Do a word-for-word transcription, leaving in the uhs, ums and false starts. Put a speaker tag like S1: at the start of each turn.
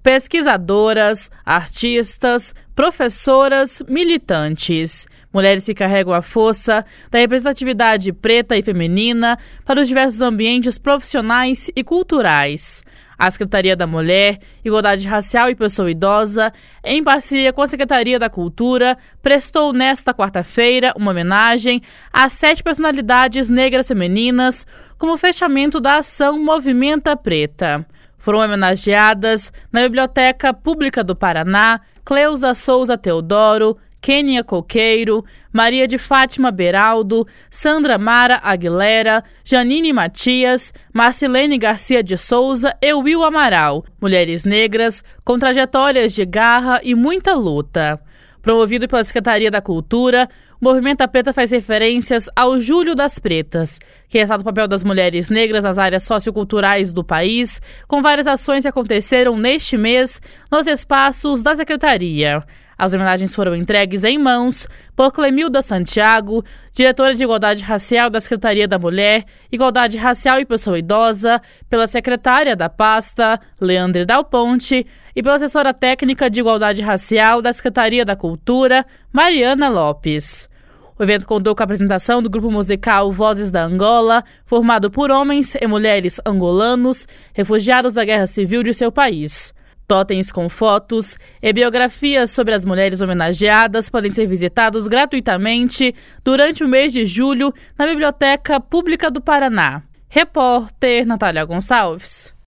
S1: pesquisadoras, artistas, professoras, militantes. Mulheres que carregam a força da representatividade preta e feminina para os diversos ambientes profissionais e culturais. A Secretaria da Mulher, Igualdade Racial e Pessoa Idosa, em parceria com a Secretaria da Cultura, prestou nesta quarta-feira uma homenagem a sete personalidades negras femininas como fechamento da ação Movimenta Preta. Foram homenageadas na Biblioteca Pública do Paraná Cleusa Souza Teodoro, Kênia Coqueiro, Maria de Fátima Beraldo, Sandra Mara Aguilera, Janine Matias, Marcilene Garcia de Souza e Will Amaral, mulheres negras com trajetórias de garra e muita luta. Promovido pela Secretaria da Cultura, o Movimenta Preta faz referências ao Julho das Pretas, que ressalta o papel das mulheres negras nas áreas socioculturais do país, com várias ações que aconteceram neste mês nos espaços da Secretaria. As homenagens foram entregues em mãos por Clemilda Santiago, diretora de Igualdade Racial da Secretaria da Mulher, Igualdade Racial e Pessoa Idosa, pela secretária da pasta, Leandre Dal Ponte, e pela assessora técnica de Igualdade Racial da Secretaria da Cultura, Mariana Lopes. O evento contou com a apresentação do grupo musical Vozes da Angola, formado por homens e mulheres angolanos, refugiados da Guerra Civil de seu país. Totens com fotos e biografias sobre as mulheres homenageadas podem ser visitados gratuitamente durante o mês de julho na Biblioteca Pública do Paraná. Repórter Natália Gonçalves.